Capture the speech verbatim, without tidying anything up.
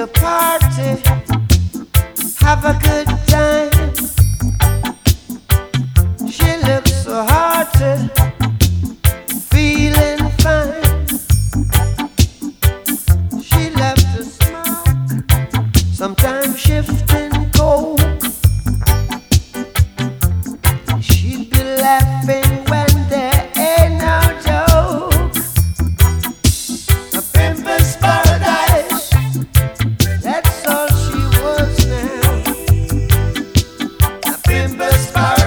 to party, have a good time. She looks so hearty, feeling fine. She loves to smoke, sometimes shifting cold. She'd be laughing when there ain't no joke. A pimpin's paradise, that's all she was now. A pimpin's paradise.